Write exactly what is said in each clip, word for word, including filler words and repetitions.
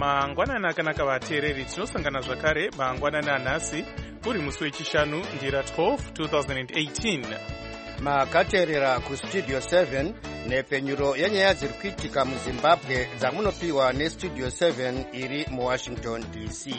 mangwanani akanaka vateereri, tinosangana zvakare mangwanani anhasi uri musi wechishanu ndira twelve twenty eighteen. makateerera kustudio seven nepfenyuro yenyaya dziri kuitika muzimbabwe dzamunopiwa nestudio seven iri muwashington D C.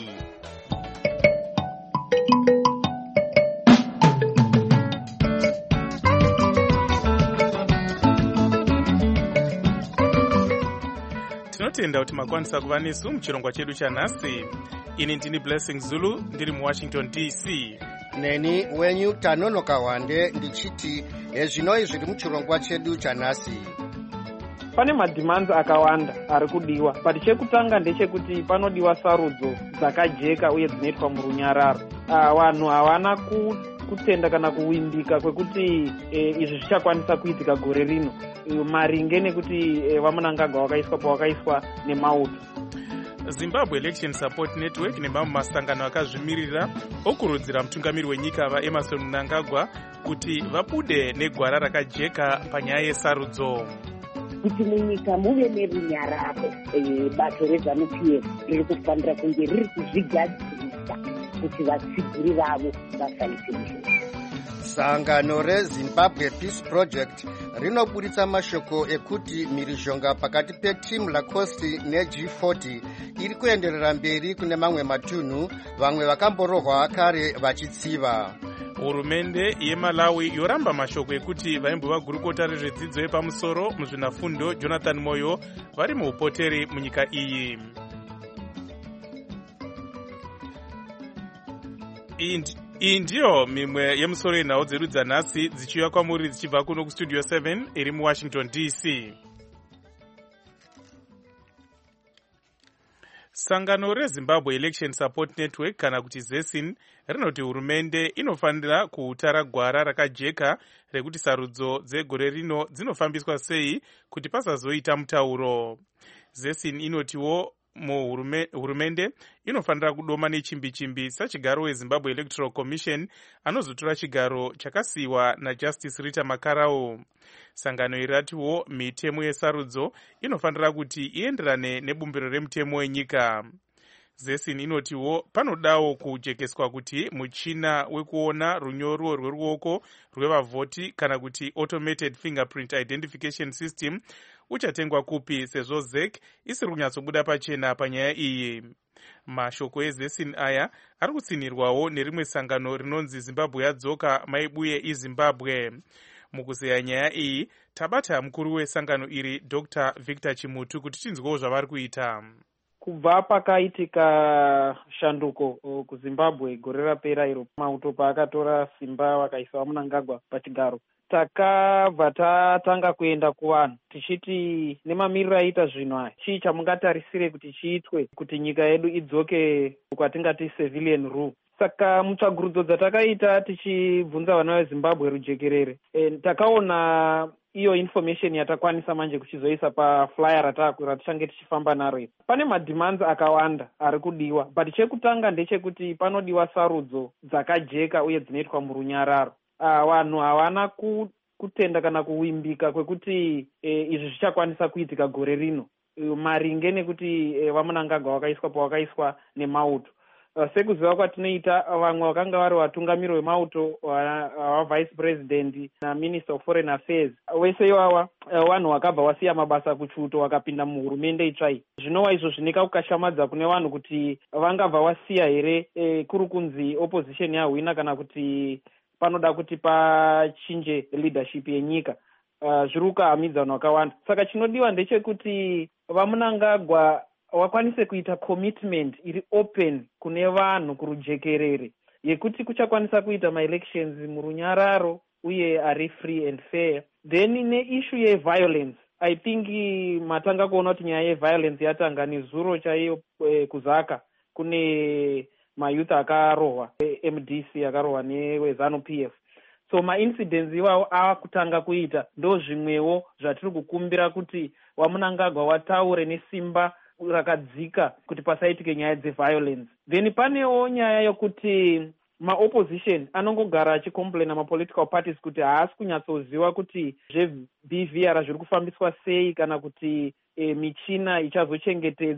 tinotenda kuti makwanisa kuva nesu muchirongwa chedu chanhasi. ini ndini Blessing Zulu ndiri muwashington D C. neni wenyu Tanonoka Wande ndichiti ezvinoi zviri muchirongwa chedu chanhasi. Pane madhimanzi akawanda ari kudiwa, but chekutanga ndechekuti panodiwa sarudzo dzakajeka uye dzinoitwa murunyararo. Vanhu havana ku kutenda kana kuwimbika kwekuti e, izvi zvichakwanisa kuitika gore rino, e, maringe nekuti e, vamunangagwa wakaiswa pawakaiswa nemauto. Zimbabwe Election Support Network nemamwe masangano akazvimirira okurudzira mutungamiri wenyika vaEmmerson Mnangagwa kuti vabude negwara rakajeka panyaya yesarudzo. Kuti munyika muve nerunyararo, bato reZANU P F riri kufanira kunge riri kuzvigadzirisa kuti vatsigiri vavo vafambise izvozvo. Sangano reZimbabwe Peace Project rinoburitsa mashoko ekuti mhirizhonga pakati peTeam Lacoste neG forty iri kuenderera mberi kune mamwe matunhu, vamwe vakamborohwa kare vachitsiva. Hurumende yeMalawi yoramba mashoko ekuti vaimbova gurukota rezvedzidzo yepamusoro muzvinafundo Jonathan Moyo vari muupoteri munyika iyi. Iyi ndiyo mimwe yemusoro yenhau dzedu dzanhasi dzichiuya kwamuri dzichibva kuno kustudio seven iri muwashington D C. Sangano reZimbabwe Election Support Network kana kuti ZESIN rinoti hurumende inofanira kutara gwara rakajeka rekuti sarudzo dzegore rino dzinofambiswa sei kuti pasazoita mutauro. ZESIN inotiwo hurumende inofanira kudoma nechimbi-chimbi sachigaro weZimbabwe Electoral Commission anozotora chigaro chakasiyiwa naJustice Rita Makarau. Sangano iratiwo mitemo yesarudzo inofanira kuti ienderane nebumbiro remutemo wenyika. ZESIN inotiwo panodawo kujekeswa kuti muchina wekuona runyoro rweruoko rwevavhoti kana kuti automated fingerprint identification system uchatengwa kupi sezvo Z E C isiri kunyatsobuda pachena panyaya iyi. Mashoko eZESIN aya ari kutsinirwawo nerimwe sangano rinonzi Zimbabwe Yadzoka Maibuye iZimbabwe. Mukuzeya nyaya iyi tabata mukuru wesangano iri Doctor Victor Chimutu kuti tinzwewo zvavari kuita. Kubva pakaitika shanduko kuZimbabwe gore rapera iro mauto paakatora simba vakaisa vaMnangagwa pachigaro, takabva tatanga kuenda kuvanhu tichiti nemamiriro aita zvinhu aya chii chamungatarisire kuti chiitwe kuti nyika yedu idzoke kwatingati civilian rule. Saka mutsvagurudzo dzatakaita tichibvunza vana veZimbabwe rujekerere, e, takaona iyo information yatakwanisa manje kuchizoisa paflyer ratichange tichifamba naro. Pane madhimanzi akawanda ari kudiwa, but chekutanga ndechekuti panodiwa sarudzo dzakajeka uye dzinoitwa murunyararo. Vanhu havana kutenda kana kuwimbika kwekuti e, izvi zvichakwanisa kuitika gore rino, e, maringe nekuti e, vaMnangagwa wakaiswa pawakaiswa nemauto. Uh, sekuziva kwatinoita vamwe vakanga vari vatungamiri vemauto vavice president na minister of foreign affairs wese ivava vanhu vakabva wasiya mabasa kuchuto wakapinda muhurumende itsvai. Zvinova izvo zvinika kukashamadza kune vanhu kuti vangabva wasiya here e, kuri kunzi opposition yahwina kana kuti panoda kuti pachinje leadership yenyika. Uh, zviri kukahamidza vanhu vakawanda. Saka chinodiwa ndechekuti vaMnangagwa wakwanise kuita commitment iri open kune vanhu kurujekerere yekuti kuchakwanisa kuita maelections murunyararo uye ari free and fair. Then neissue yeviolence, I think matanga kuona kuti nyaya yeviolence yatanga nezuro chaiyo e, kuzaka kune mayouth akarohwa e, M D C akarohwa neweZANU P F. So maincidents iwawo akutanga kuita ndo zvimwewo zvatiri kukumbira kuti vaMnangagwa wataure nesimba rakadzika kuti pasaitike nyaya dzeviolence. Then panewo nyaya yokuti maopposition anongogara achicomplaina mapolitical parties kuti haasi kunyatsoziva kuti zveB V R zviri kufambiswa sei kana kuti e, michina ichazochengetedza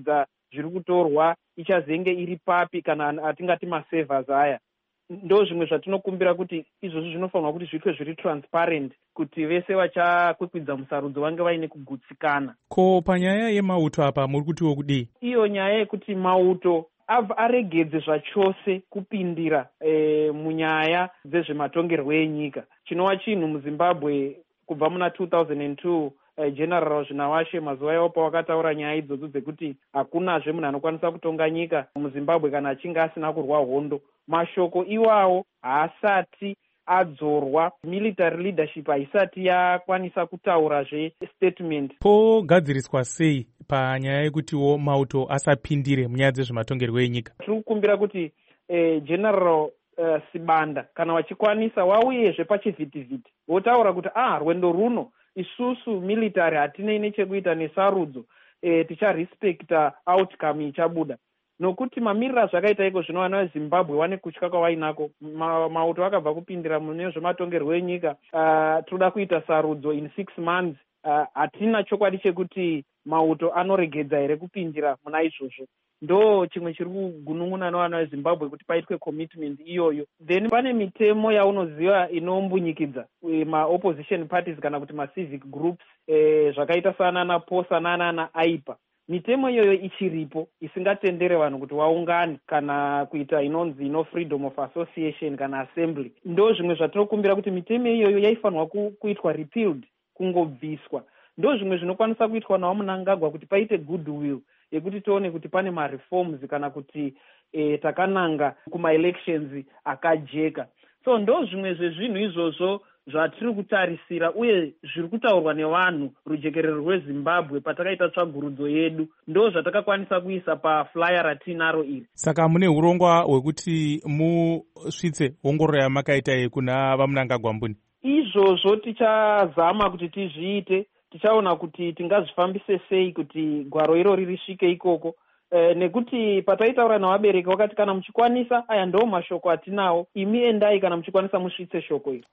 zviri kutorwa ichazenge iri papi, kana atingati masevers aya. Ndo zvimwe zvatinokumbira kuti izvozvo zvinofanirwa kuti zviitwe zviri transparent, kuti vese vachakwikwidza musarudzo vange vaine kugutsikana. Ko panyaya yemauto apa muri kutiwo kudii? Iyo nyaya yekuti mauto aregedze zvachose kupindira e, munyaya dzezvematongerwo enyika. Chinova chinhu muZimbabwe kubva muna two thousand two uh, General Zvinawashe mazuva iwapo wakataura nyaya idzodzo dzekuti hakunazve munhu anokwanisa kutonga nyika muZimbabwe kana achinge asina kurwa hondo. Mashoko iwawo haasati adzorwa, military leadership haisati yakwanisa kutaurazve statement. Pogadziriswa sei panyaya yekutiwo mauto asapindire munyaya dzezvematongerwo enyika? Tiri kukumbira kuti eh, General Uh, Sibanda kana wachikwanisa wauyezve pachivhitivhiti wotaura kuti ah rwendo runo isusu military hatinei nechekuita nesarudzo, e, ticharespekta outcome ichabuda, nokuti mamirira zvakaita iko zvino vana veZimbabwe wane kutya kwawainako. Ma, mauto akabva kupindira mune zvematongerwo enyika. Uh, toda kuita sarudzo in six months. Uh, hatina chokwadi chekuti mauto anoregedza here kupindira muna izvozvo. Ndo chimwe chiri kugunun'una nevana veZimbabwe kuti paitwe commitment iyoyo. Then pane mitemo yaunoziva inombunyikidzwa ma-opposition parties kana kuti ma-civic groups, eh, zvakaita sanana POSA nanana AIPA. Mitemo iyoyo ichiripo isingatendere vanhu kuti vaungane kana kuita inonzi no freedom of association kana assembly. Ndo zvimwe zvatinokumbira kuti mitemo iyoyo yaifanirwa ku, kuitwa repealed, kungobviswa. Ndo zvimwe zvinokwanisa kuitwa nawo Mnangagwa kuti paite goodwill yekuti tione kuti pane ma-reforms kana kuti e, takananga kuma-elections akajeka. So ndo zvimwe zvezvinhu izvozvo zvatiri kutarisira uye zviri kutaurwa nevanhu rujekerero rweZimbabwe patakaita tsvagurudzo yedu, ndo zvatakakwanisa kuisa paflyer ratinaro iri. Saka mune urongwa hwekuti musvitse ongororo yamakaita kuna vaMnangagwa mbuni? Izvozvo tichazama kuti tizviite, tichaona kuti tingazvifambise sei kuti gwaro irori risvike ikoko. E, nekuti pataitaura navabereki wakati kana muchikwanisa, aya ndo mashoko atinawo, imi endai kana muchikwanisa musvitse shoko iri.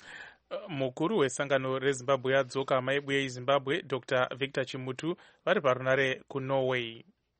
Mukuru wesangano reZimbabwe yadzoka maibwe eZimbabwe Doctor Victor Chimutu vari parunare kuNorway.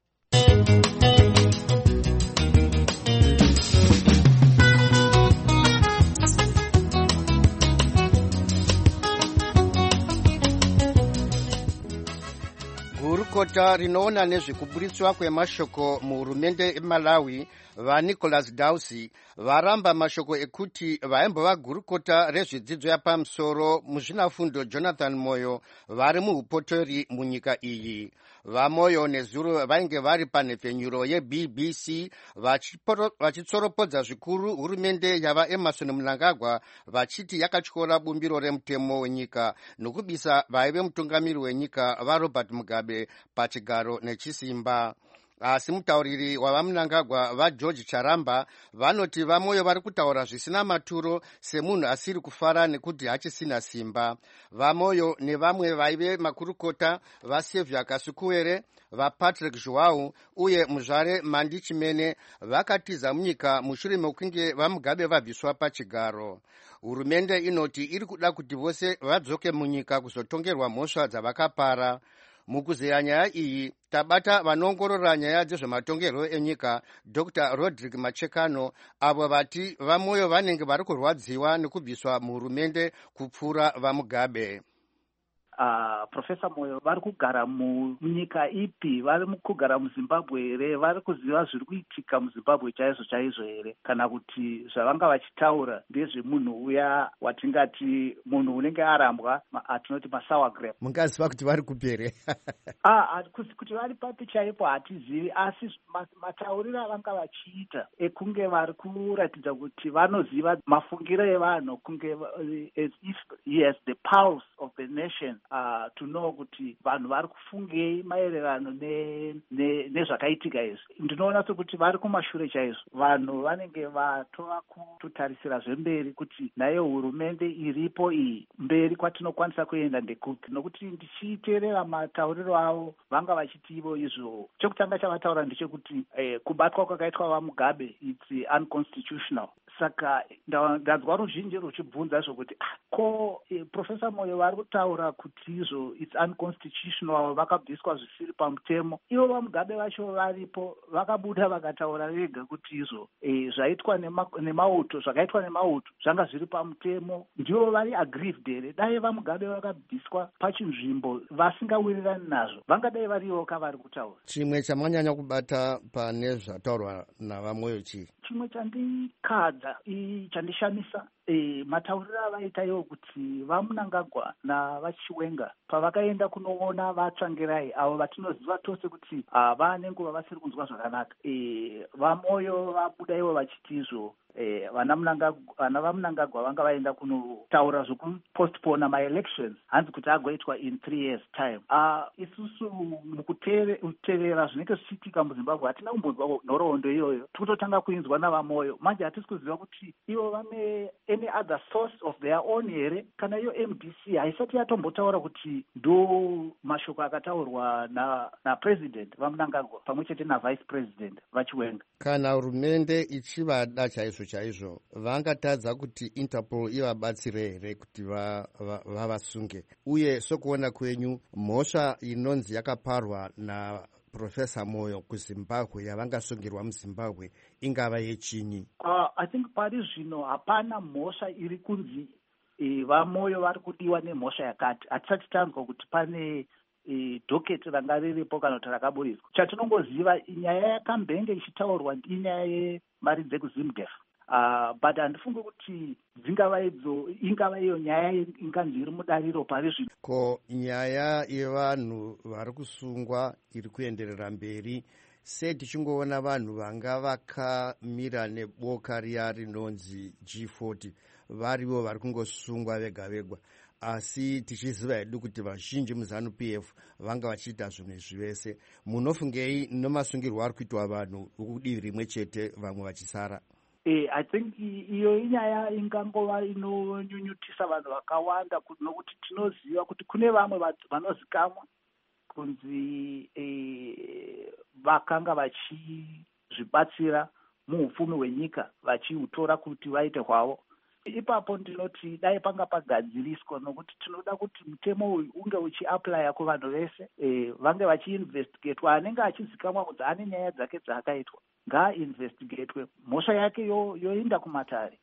Gurukota rinoona nezvekuburitswa kwemashoko muhurumende eMalawi vaNicholas Dausi varamba mashoko ekuti vaimbova gurukota rezvidzidzo yapamusoro muzvinafundo Jonathan Moyo vari muupotori munyika iyi. VaMoyo neZuro vainge vari panhepfenyuro yeB B C vachitsoropodza zvikuru hurumende yava Emerson Mnangagwa vachiti yakatyora bumbiro remutemo wenyika nokubisa vaive mutungamiri wenyika vaRobert Mugabe pachigaro nechisimba. Asi mutauriri wavaMnangagwa vaGeorge Charamba vanoti VaMoyo vari kutaura zvisina maturo semunhu asiri kufara nekuti hachisina simba. VaMoyo nevamwe vaive makurukota vaSevia Kasukuwere, vaPatrick Joao uye muzvare Mandi Chimene vakatiza munyika mushure mekunge vaMugabe vabviswa pachigaro. Hurumende inoti iri kuda kuti vose vadzoke munyika kuzotongerwa mhosva dzavakapara. Mukuzeya nyaya iyi tabata vanongorora nyaya dzezvematongerwo enyika Doctor Roderick Machekano, avo vati VaMoyo vanenge vari kurwadziwa nekubviswa muhurumende kupfuura vaMugabe. Uh, Professor Moyo vari kugara munyika ipi? Vari kugara muZimbabwe here? Vari kuziva zviri kuitika muZimbabwe chaizvo chaizvo here, kana kuti zvavanga vachitaura ndezvemunhu uya watingati munhu unenge arambwa atinoti masour grape? Mungaziva kuti vari kupi here? ah, kuti vari papi chaipo hatizivi, asi matauriro avanga vachiita ekunge vari kuratidza kuti vanoziva mafungiro evanhu, kunge as if he has the pulse of the nation. Uh, to know kuti vanhu vari kufungei maererano nezvakaitika izvi. Ndinoona sekuti vari kumashure chaizvo. Vanhu vanenge vatova kutotarisira zvemberi kuti nayo hurumende iripo iyi mberi kwatinokwanisa kuenda ndekupi, nokuti ndichiteerera matauriro avo vanga vachiti ivo izvo. Chekutanga chavataura ndechekuti eh, kubatwa kwakaitwa vaMugabe it's unconstitutional. saka ndanzwa ruzhinji ruchibvunza zvokuti ko profesa Moyo vari kutaura kuti izvo its unconstitutional, vakabviswa zvisiri pamutemo. Ivo vamugabe vacho varipo vakabuda vakataura vega kuti izvo zvaitwa nemauto zvakaitwa nemauto zvanga zviri pamutemo, ndivo vari aggrieved here. Dai vamugabe vakabviswa pachinzvimbo vasingawirirani nazvo, vangadai varivo kavari kutaura. Chimwe chamanyanya kubata pane zvataurwa navaMoyo chii? Chimwe chandikadza chandishamisa E, matauriro avaita iwo kuti vaMunangagwa navaChiwenga pavakaenda kunoona vaTsvangirai avo vatinoziva tose kuti vane nguva vasiri kunzwa zvakanaka, e, vaMoyo vabuda ivo vachiti izvo e, vana vaMunangagwa vanga vaenda kunotaura zvokupostpona maelections hanzi kuti agoitwa in three years time. Uh, isusu mukutevera zvinenge zvichiitika muZimbabwe hatina kumbonzwa nhoroondo iyoyo, tikutotanga kuinzwa navaMoyo. Manje hatisi kuziva kuti ivo vane any other source of their own here, kana iyo M D C haisati yatombotaura kuti ndo mashoko akataurwa na napresident vaMunangagwa pamwe chete navice president vaChiwenga. Kana hurumende ichivada chaizvo chaizvo vangatadza kuti Interpol ivabatsire here kuti vavasunge va, va uye sokuona kwenyu mhosva inonzi yakaparwa na Profesa Moyo kuZimbabwe yavangasungirwa muZimbabwe ingava yechinyi? Uh, I think pari zvino hapana mhosva iri kunzi e, vaMoyo vari kudiwa nemhosva yakati. Hatisati tanzwa kuti pane e, dhoketi ranga riripo kana kuti rakaburiswa. Chatinongoziva nyaya yakambenge ichitaurwa inyaya yemari dzekuZimdef. Uh, but handifunge kuti dzingava idzo ingava iyo nyaya inganzi iri mudariro pari zvino. Ko nyaya yevanhu vari kusungwa iri kuenderera mberi, se tichingoona vanhu vanga vakamira neboka riya rinonzi G forty varivo vari kungosungwa vega vega, asi tichiziva hedu kuti vazhinji muZanu P F vanga vachiita zvimwe zvivese. Munofungei nomasungirwo ari kuitwa vanhu ukudivi rimwe chete vamwe vachisara? Eh, I think iyo inyaya ingangova inonyunyutisa vanhu vakawanda nokuti tinoziva kuti kune vamwe vanozikamwa kunzi eh, vakanga vachizvibatsira muupfumi hwenyika vachiutora kuti vaite hwavo. Ipapo ndinoti dai panga pagadziriswa, nokuti tinoda kuti mutemo uyu unge uchiaplya kuvanhu vese, eh, vange vachiinvestigatwa. Anenge achizikamwa kuti ane nyaya dzake dzaakaitwa ngaainvestigatwe, mhosva yake yoenda yo kumatare.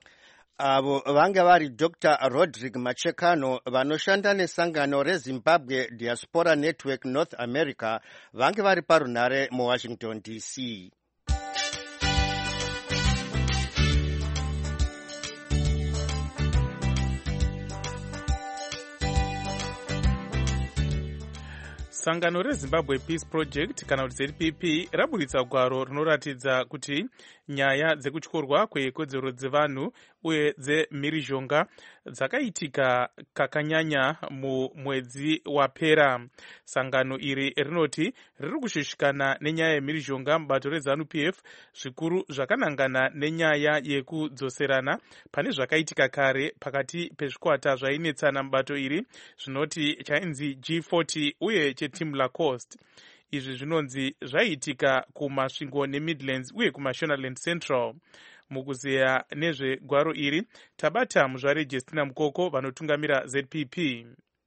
Avo vange vari Doctor Rodrick Machekano vanoshanda nesangano reZimbabwe Diaspora Network North America, vange vari parunhare muWashington D C. Sangano reZimbabwe Peace Project kana kuti Z P P raburitsa gwaro rinoratidza kuti nyaya dzekutyorwa kwekodzero dzevanhu uye dzemhirizhonga dzakaitika kakanyanya mumwedzi wapera. Sangano iri rinoti riri kushushikana nenyaya yemhirizhonga mubato reZanu P F, zvikuru zvakanangana nenyaya yekudzoserana pane zvakaitika kare pakati pezvikwata zvainetsana mubato iri zvinoti chainzi G forty uye cheTeam Lacoste. Izvi zvinonzi zvaiitika kumasvingo neMidlands uye kuMashonaland Central. Mukuzeya nezvegwaro iri tabata muzvare Justina Mukoko vanotungamira Z P P.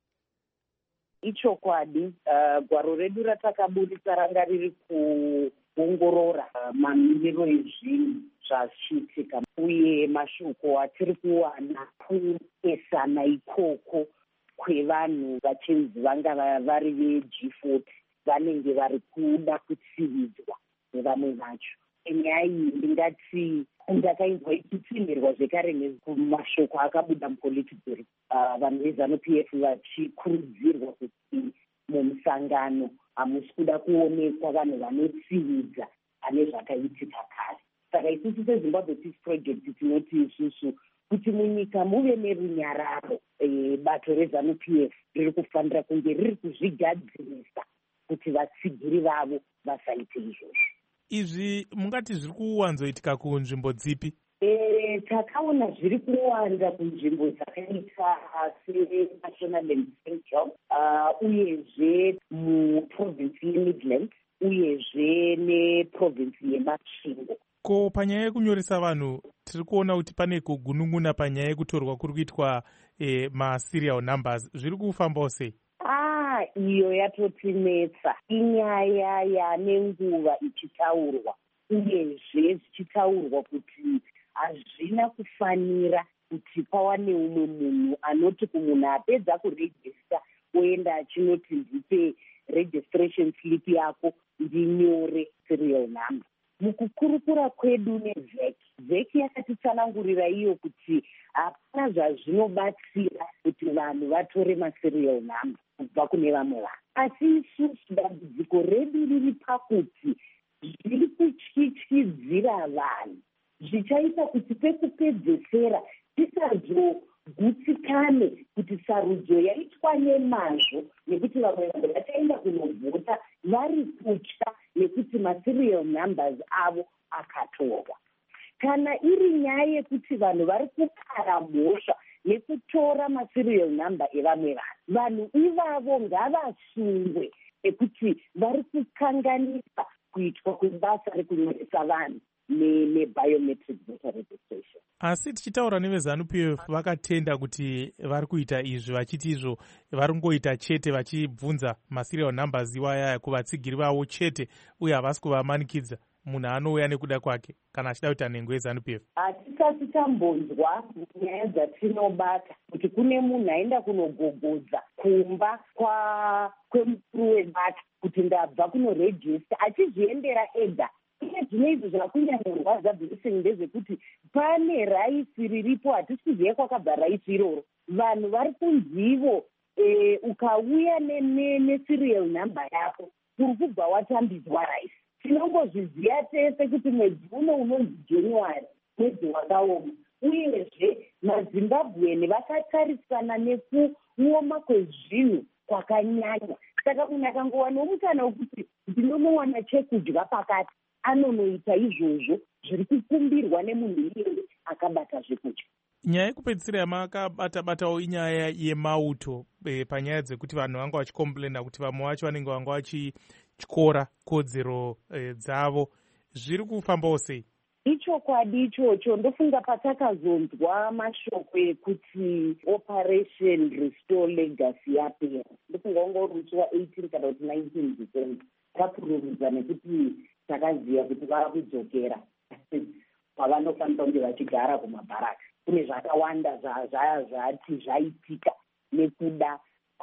Ichokwadi, uh, gwaro redu ratakaburitsa ranga riri kuongorora uh, mamiriro ezvinhu zvachiitika uye mashoko atiri kuwana kupesana ikoko kwevanhu vachinzi vanga vari veG forty vanenge vari kuda kutsividzwa nevamwe vacho. Nyaya iyi ndingati ndakainzwa ichitsinirwa zvekare nemashoko akabuda mupolitical, uh, vanhu veZanu P F vachikurudzirwa kuti mumusangano hamusi kuda kuonekwa vanhu vanotsividza pane zvakaitika kare. Saka isusu seZimbabwe Peace Project tinoti isusu kuti munyika muve nerunyararo, e, bato reZanu P F riri kufanira kunge riri kuzvigadzirisa kuti vatsigiri vavo vasaite izvozvo. Izvi mungati zviri kuwanzoitika kunzvimbo dzipi? E, takaona zviri kuwanda kunzvimbo dzakaita seMashonaland Central, uh, uyezve muprovinsi yeMidlands uyezve neprovinsi yeMasvingo. Ko panyaya yekunyoresa vanhu tiri kuona kuti pane kugunun'una panyaya yekutorwa kuri kuitwa eh, maserial numbers. Zviri kufambawo sei? Ah, iyo yatotinetsa. Inyaya yane nguva ichitaurwa. Uyezve zvichitaurwa kuti hazvina kufanira kuti pawane umwe munhu anoti kumunhu apedza kurejista oenda achinoti ndipe registration slip yako ndinyore serial number. Mukukurukura kwedu nevheki, vheki yakatitsanangurira iyo kuti hapana zvazvinobatsira kuti vanhu vatore maserial number kubva kune vamwe vanhu. Asi isusu dambudziko redu riri pakuti zviri kutyityidzira vanhu, zvichaita kuti pekupedzesera tisazogutsikane kuti sarudzo yaitwa nemazvo nekuti vamwe vanhu vachaenda kunovhota vari kutya nekuti maserial numbers avo akatorwa. Kana iri nyaya yekuti vanhu vari kukara mhosva nekutora maserial number evamwe vanhu, vanhu ivavo ngavasungwe ekuti vari kukanganisa kuitwa kwebasa rekunyoresa vanhu nebiometric voter registration. Asi tichitaura nevezanu P F vakatenda kuti vari kuita izvi, vachiti izvo vari kungoita chete vachibvunza maserial numbers iwaya kuvatsigiri vavo chete, uye havasi kuvamanikidza. Munhu anouya nekuda kwake kana achida kuita nhengo yezanu P F. Hatisati tambonzwa nyaya dzatinobata kuti kune munhu aenda kunogogodza kumba kwa kwemukuru webata kuti ndabva kunorejista achizviendera ega. Ine zvine izvo zvakunyanyorwadza bhirisini ndezvekuti pane raisi riripo, hatisi kuziva kwakabva raisi iroro. Vanhu vari kunzivo e, ukauya neserial number yako kuri kubva watambidzwa raisi. Tinongozviziva tese kuti mwedzi uno unonzi January mwedzi wakaoma, uyezve mazimbabweni vakatarisana nekuoma kwezvinhu kwakanyanya. Saka munhu akangowana mukana wekuti ndinonowana chekudya pakati, anonoita izvozvo zviri kukumbirwa nemunhu iyeye akabata zvekudya. Nyaya yekupedzisira yamakabata-batawo inyaya yemauto e, panyaya dzekuti vanhu vanga vachikomplena kuti vamwe vacho vanenge vanga vachityora kodzero e, dzavo. Zviri kufambawo sei? Ichokwadi ichocho. Ndofunga patakazonzwa mashoko ekuti operation restore legacy yapera, ndofunga wanga uri musi wa-eighteen kana kuti nineteen December. Tapururudza nekuti takaziva kuti vava kudzokera pavanofanira kunge vachigara kumabharaka. Kune zvakawanda zvati zvaitika nekuda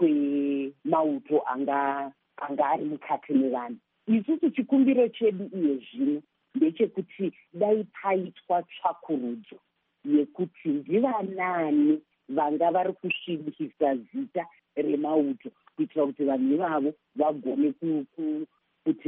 kwemauto anga anga ari mukati mevanhu. Isusu chikumbiro chedu iye zvino ndechekuti dai paitwa tsvakurudzo yekuti ndivanani vanga vari kusvibisa zita remauto kuitira kuti vanhu ivavo vagone kuti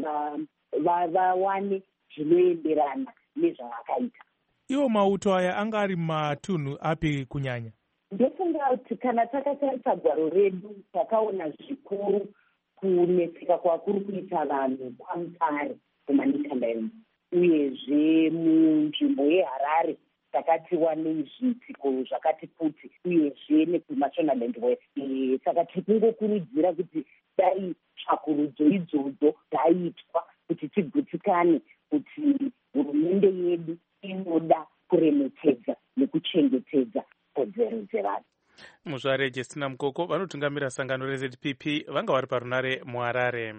vawane zvinoenderana nezvavakaita. Iwo mauto aya anga ari matunhu api kunyanya? Ndofunga kuti kana takatarisa gwaro redu takaona zvikuru kunetseka kwakuri kuita vanhu kwaMutare kumaNikandaini, uyezve munzvimbo yeHarare takati wanei zviitiko zvakati kuti, uyezve nekuMashonaland West. E, saka tikungokurudzira kuti dai tsvakurudzo idzodzo dzaitwa kuti tigutsikane kuti hurumende yedu inoda kuremekedza nekuchengetedza kodzero dzevanhu. Muzvare Justina Mukoko vanotungamira sangano reZ P P vanga vari parunare muHarare.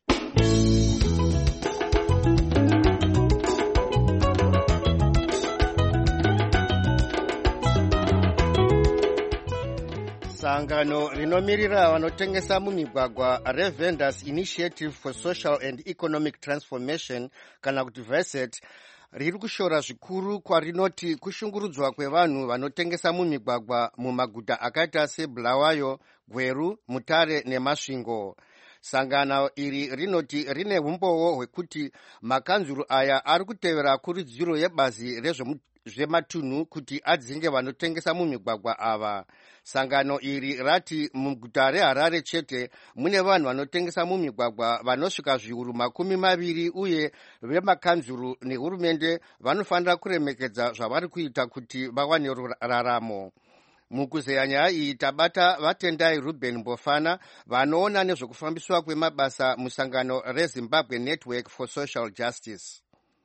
Sangano rinomirira vanotengesa mumigwagwa reVendors Initiative for Social and Economic Transformation kana kuti VESET riri kushora zvikuru kwarinoti kushungurudzwa kwevanhu vanotengesa mumigwagwa mumaguta akaita seBulawayo, Gweru, Mutare neMasvingo. Sangano iri rinoti rine umbowo hwekuti makanzuru aya ari kutevera kurudziro yebazi rezvematunhu kuti adzinge vanotengesa mumigwagwa ava. Sangano iri rati muguta reHarare chete mune vanhu vanotengesa mumigwagwa vanosvika zviuru makumi maviri, uye vemakanzuru nehurumende vanofanira kuremekedza zvavari kuita kuti vawane raramo. Mukuzeya nyaya iyi tabata vatendai Ruben Mbofana vanoona nezvekufambiswa kwemabasa musangano reZimbabwe Network for Social Justice.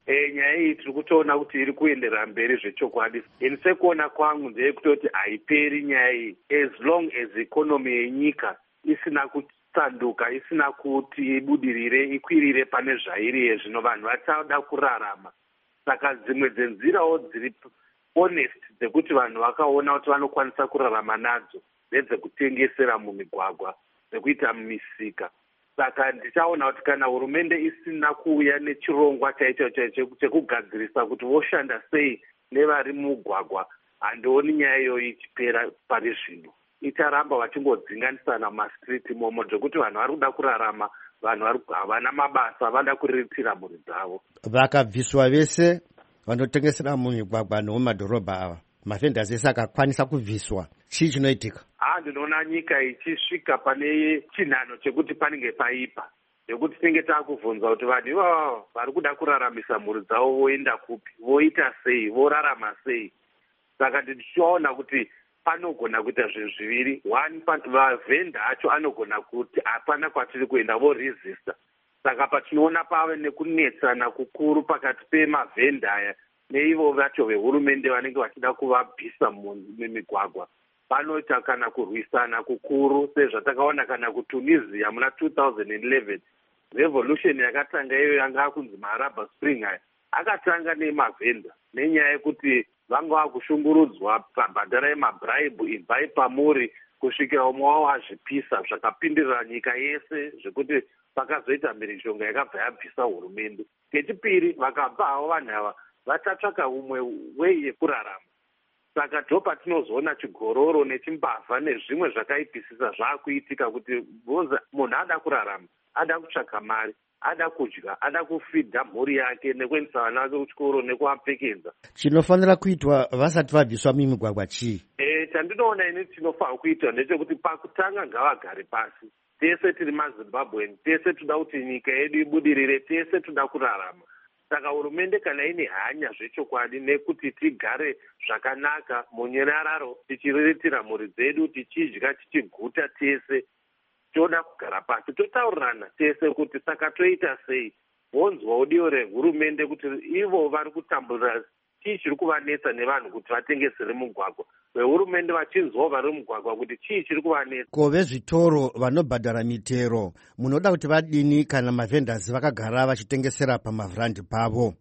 E, nyaya iyi tiri kutoona kuti iri kuenderera mberi zvechokwadi. Ini sekuona kwangu ndeyekutoti haiperi nyaya iyi as long as ikonomi yenyika isina kusanduka, isina kuti ibudirire ikwirire pane zvairi zvino vanhu vachada kurarama. Saka dzimwe dzenzirawo dziri honest dzekuti vanhu vakaona kuti vanokwanisa kurarama nadzo ndedzekutengesera mumigwagwa, dzekuita mumisika. Saka ndichaona kuti kana hurumende isina kuuya nechirongwa chaicho chaicho chekugadzirisa kuti voshanda sei nevari mugwagwa, handioni nyaya iyoyi ichipera pari zvino. Icharamba vachingodzinganisana mumastriti momo zvekuti vanhu vari kuda kurarama, vanhu havana mabasa, vada kuriritira mhuri dzavo. Vakabviswa vese vanotengesera mumigwagwa nemumadhorobha ava, mavhendors ese akakwanisa kubviswa, chii chinoitika? Ah, ndinoona nyika ichisvika pane chinhano chekuti panenge paipa, zvekuti tinenge taakubvunza kuti vanhu ivavo vari kuda kuraramisa mhuri dzavo voenda kupi, voita sei, vorarama sei. Saka tichiona kuti panogona kuita zvinhu zviviri. One, mavhenda acho anogona kuti hapana kwatiri kuenda, voresista. Saka patinoona pave nekunetsana kukuru pakati pemavhenda aya neivo vacho vehurumende vanenge vachida kuvabvisa mumigwagwa. Panoita kana kurwisana kukuru sezvatakaona kana kuTunisia muna two thousand eleven. Revolution yakatanga iyo yanga kunzi maArab Spring aya akatanga nemavhenda nenyaya yekuti vanga vakushungurudzwa pabhadhara yemabhiraibhu, ibvai pamuri, kusvikira umwe wavo azvipisa zvakapindirira nyika yese zvekuti pakazoita mhirizhonga yakabva yabvisa hurumende. Kechipiri vakabva havo vanhu ava vachatsvaka umwe wei yekurarama. Saka ndo patinozoona chigororo nechimbavha nezvimwe zvakaipisisa zvaakuitika kuti munhu ada kurarama, ada kutsvaka mari, ada kudya, ada kufidha mhuri yake nekuendesa vana vake kuchikoro nekuvapfekedza. Chinofanira kuitwa vasati vabviswa mumigwagwa chii? E, chandinoona ini chinofanira kuitwa ndechekuti pakutanga ngavagare pasi. Tese tiri maZimbabwean, tese toda kuti nyika yedu ibudirire, tese toda kurarama. Saka hurumende kana ine hanya zvechokwadi nekuti tigare zvakanaka munyararo, tichiriritira mhuri dzedu, tichidya, tichiguta tese, toda kugara pasi totaurirana tese kuti saka toita sei, vonzwa udiyo rehurumende kuti ivo vari kutamburira chii chiri kuvanetsa nevanhu kuti vatengesere mugwagwa, vehurumende vachinzwawo vari mugwagwa kuti chii chiri kuvanetsa. Ko vezvitoro vanobhadhara mitero munoda kuti vadini kana mavhendors vakagara vachitengesera pamavhurandi pavo?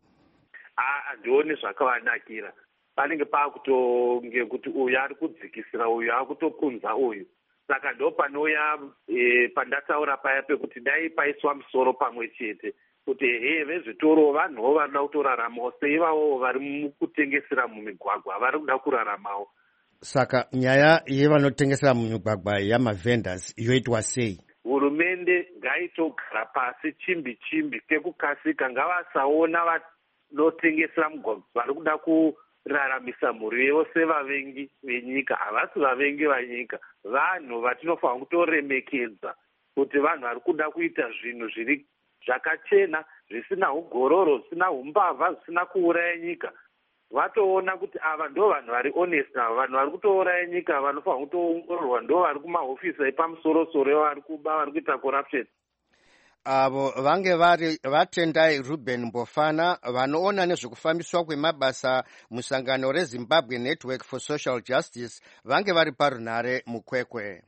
Handioni zvakavanakira. Panenge paakutonge kuti uyu ari kudzikisira uyu, akutopunza uyu. Saka ndo panouya e, pandataura paya pekuti dai paiswa musoro pamwe chete kuti he vezvitoro vanhuwo varikuda kutoraramawo seivavo vari mukutengesera mumigwagwa vari kuda kuraramawo. Saka nyaya yevanotengesera mumigwagwa yamavhendors yoitwa sei? Hurumende ngaitogara pasi chimbi chimbi kekukasika, ngavasaona vanotengesera mugwagwa vari kuda kuraramisa mhuri yevo sevavengi venyika. Havasi vavengi venyika, vanhu vatinofanira kutoremekedza kuti vanhu vari kuda kuita zvinhu zviri zvakachena, zvisina ugororo, zvisina umbavha, zvisina kuuraya nyika. Vatoona kuti ava ndo vanhu vari honest, ava vanhu vari kutouraya nyika vanofanira kutoongororwa, ndo vari kumahofisi epamusoro-soro vari kuba, vari kuita corruption. Avo vange vari vatendai Ruben Mbofana vanoona nezvekufambiswa kwemabasa musangano reZimbabwe Network for Social Justice, vange vari parunare mukwekwe.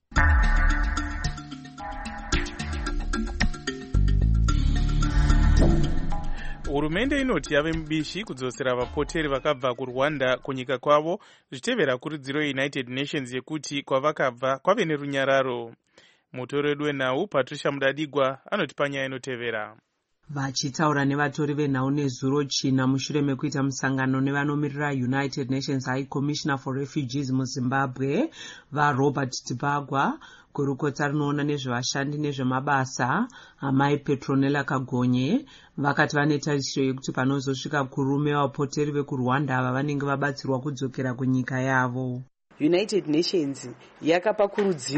Hurumende inoti yave mubishi kudzosera vapoteri vakabva kuRwanda kunyika kwavo zvichitevera kurudziro yeUnited Nations yekuti kwavakabva kwave nerunyararo. Mutori wedu wenhau Patricia Mudadigwa anoti panyaya inotevera. Vachitaura nevatori venhau nezuro china mushure mekuita musangano nevanomirira United Nations High Commissioner for Refugees muZimbabwe vaRobert Tibagwa, gurukota rinoona nezvevashandi nezvemabasa amai Petronella Kagonye vakati vane tarisiro yekuti panozosvika kurume vapoteri vekuRwanda ava vanenge vabatsirwa kudzokera kunyika yavo. United Nations yakapa kurudziro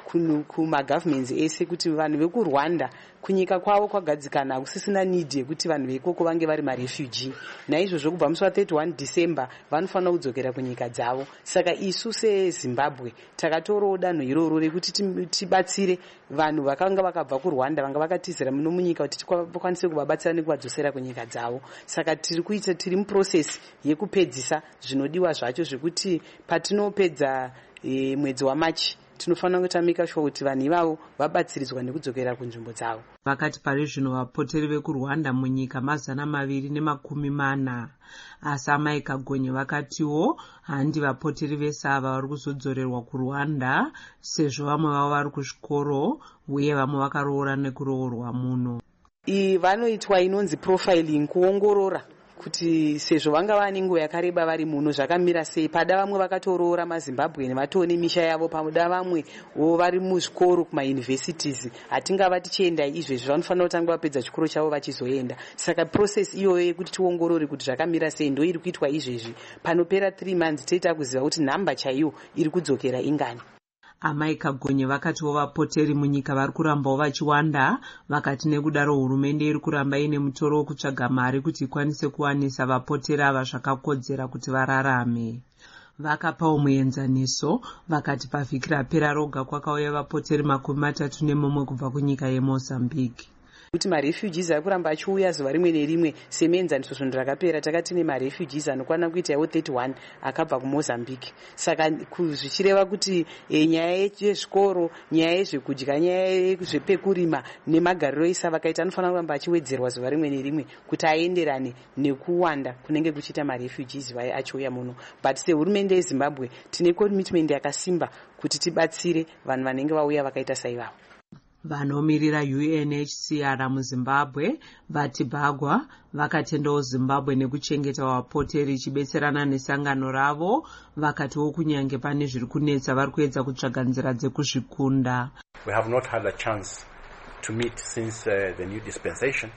kumagovernments ese kuti vanhu vekurwanda kunyika kwavo kwagadzikana hakusisina need yekuti vanhu veikoko vange vari marefugee. Naizvozvo kubva musi wa31 December vanofanira kudzokera kunyika dzavo. Saka isu seZimbabwe takatorawo danho iroro rekuti tibatsire vanhu vakanga vakabva kurwanda vanga vakatizira muno munyika kuti tikwanise kuvabatsira nekuvadzosera kunyika dzavo. Saka tiri kuita tiri muprocess yekupedzisa zvinodiwa zvacho zvekuti patinopedza e, mwedzi waMachi tinofanira kutamika sure kuti vanhu ivavo vabatsiridzwa nekudzokera kunzvimbo dzavo. Vakati pari zvino vapoteri vekurwanda munyika mazana maviri nemakumi mana. Asi Amai Kagonye vakatiwo handi vapoteri vese ava vari kuzodzorerwa kuRwanda sezvo vamwe vavo vari kuzvikoro uye vamwe vakaroora nekuroorwa muno. Iyi vanoitwa inonzi profiling, kuongorora kuti sezvo vanga vane nguva yakareba vari muno zvakamira sei. Pada vamwe vakatoroora maZimbabwe vatone misha yavo, pamuda vamwe wo vari muzvikoro kumauniversities. Hatingava tichienda izvezvi, vanofanira kutanga vapedza chikoro chavo vachizoenda. Saka process iyoyo yekuti tiongorore kuti zvakamira sei ndo iri kuitwa izvezvi. Panopera three months toita kuziva kuti nhamba chaiyo iri kudzokera ingani. Amai Kagonye vakatiwo vapoteri munyika vari kurambawo vachiwanda, vakati nekudaro hurumende iri kuramba ine mutoro wekutsvaga mari kuti ikwanise kuwanisa vapoteri ava zvakakodzera kuti vararame. Vakapawo muenzaniso vakati pavhiki rapera roga kwakauya vapoteri makumi matatu nemumwe kubva kunyika yeMozambique. Kuti marefugees ari kuramba achiuya zuva rimwe nerimwe semuenzaniso zvondo rakapera takati ne marefugees anokwana kuita yawo thirty-one akabva kuMozambique. Saka zvichireva kuti e, nyaya yezvikoro, nyaya yezvekudya, nyaya yezvepekurima nemagariro ese vakaita anofanira kuramba achiwedzerwa zuva rimwe nerimwe kuti aenderane nekuwanda kunenge kuchiita marefugees vai achiuya muno. But sehurumende yeZimbabwe tine commitment yakasimba kuti tibatsire vanhu vanenge vauya vakaita saivavo. Vanomiririra U N H C R muZimbabwe vati Bagwa vakatendawo Zimbabwe nekuchengeta vapoteri ichibetserana nesangano ravo, vakatiwo kunyange pane zviri kunetsa vari kuedza kutsvaga nzira dzekuzvikunda. We have not had a chance to meet since uh, the new dispensation.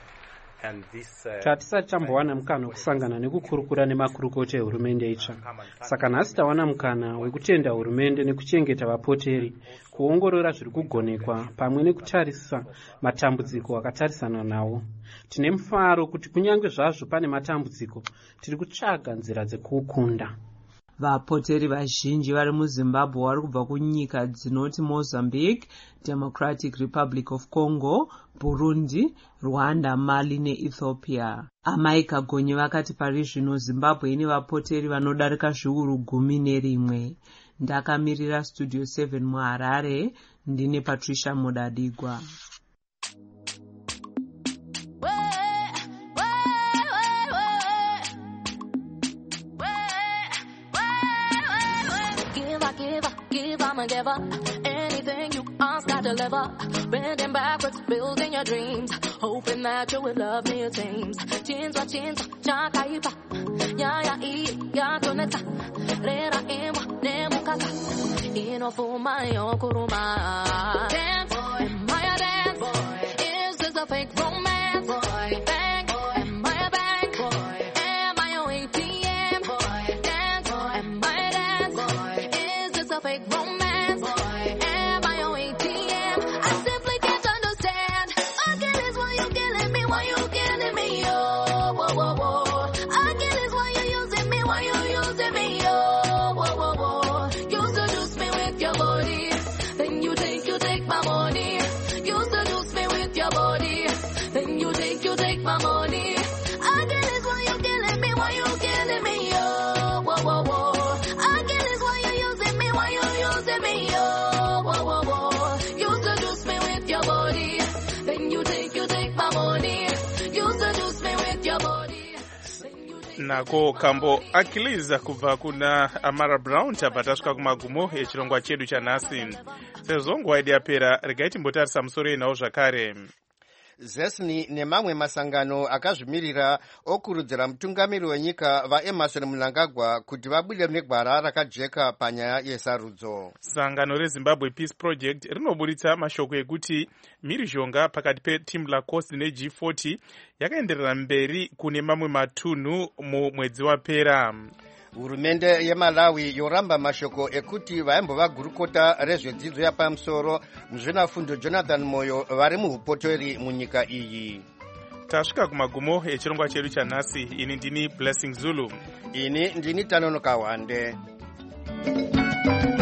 Tatisati tambowana mukana wekusangana nekukurukura nemakurukota ehurumende itsva. Saka nhasi tawana mukana wekutenda hurumende nekuchengeta vapoteri, kuongorora zviri kugonekwa pamwe nekutarisa matambudziko akatarisana nawo. Tine mufaro kuti kunyange zvazvo pane matambudziko tiri kutsvaga nzira dzekukunda. Vapoteri vazhinji vari muZimbabwe vari kubva kunyika dzinoti Mozambique, Democratic Republic of Congo, Burundi, Rwanda, Mali neEthiopia. Amai Kagonye vakati pari zvino Zimbabwe ine vapoteri vanodarika zviuru gumi nerimwe. Ndakamirira Studio seven muHarare, ndine Patricia Mudadigwa. Give up anything you ask, I deliver. Bending backwards, building your dreams, hoping that you will love me it seems. Chinza chinza chakaipa ya ya i ya toneta rera imwa nemukaka inofuma yokuruma. Dance, am I a dance? Boy. Is this a fake romance? Boy. Bang, am I a bank? Boy. Am I a A T M? Boy. Dance, am I a dance? Boy. Is this a fake romance? Nako kambo akiliza kubva kuna Amara Brown tabva tasvika kumagumo echirongwa chedu chanhasi. Sezvo nguva yedu yapera, regai timbotarisa musoro yenawo zvakare. Zesni nemamwe masangano akazvimirira okurudzira mutungamiri wenyika vaEmmerson Mnangagwa kuti vabude negwara rakajeka panyaya yesarudzo. Sangano reZimbabwe Peace Project rinoburitsa mashoko ekuti mhirizhonga pakati petimu laCoast neG forty yakaenderera mberi kune mamwe matunhu mumwedzi wapera. hurumende yemalawi yoramba mashoko ekuti vaimbova gurukota rezvedzidzo yapamusoro muzvinafundo Jonathan Moyo vari muupotori munyika iyi. Tasvika kumagumo echirongwa chedu chanhasi. Ini ndini Blessing Zulu. Ini ndini Tanonoka Wande.